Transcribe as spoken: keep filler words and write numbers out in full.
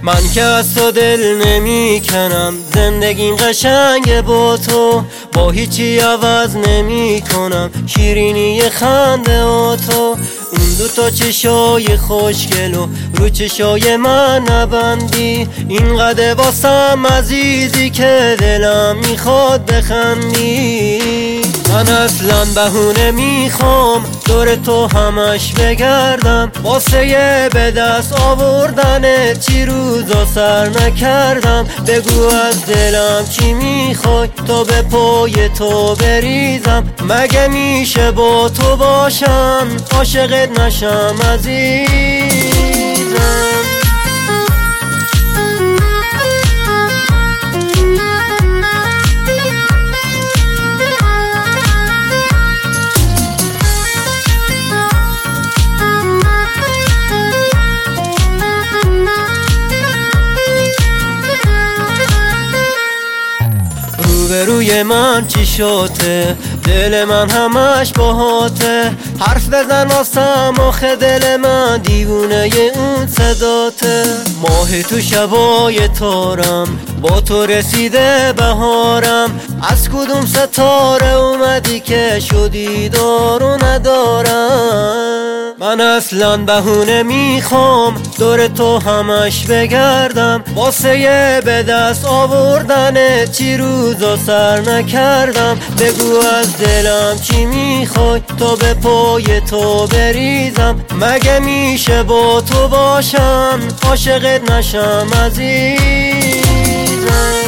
من که از تو دل نمی کنم، زندگیم قشنگه با تو، با هیچی عوض نمی کنم شیرینی خنده و تو. اون دو تا چشای خوشگلو رو چشای من نبندی، اینقدر واسم عزیزی که دلم میخواد بخندی. من اصلا بهونه میخوام دور تو همش بگردم، واسه یه به دست آوردن چی روزا سر نکردم. بگو از دلم چی میخوای تا به پای تو بریزم، مگه میشه با تو باشم عاشقت نشم عزیزم. روی من چی شده، دل من همش باهاته، حرف بزن واسم آخه دل من دیوونه اون صداته. ماه تو شبای تارم، با تو رسیده بهارم، از کدوم ستاره اومدی که شدی دارو ندارم. من اصلا بهونه میخوام دور تو همش بگردم، واسه یه به دست آوردن چی روزا سر نکردم. بگو از دلم چی میخوای تا به پای تو بریزم، مگه میشه با تو باشم عاشقت نشم عزیزم.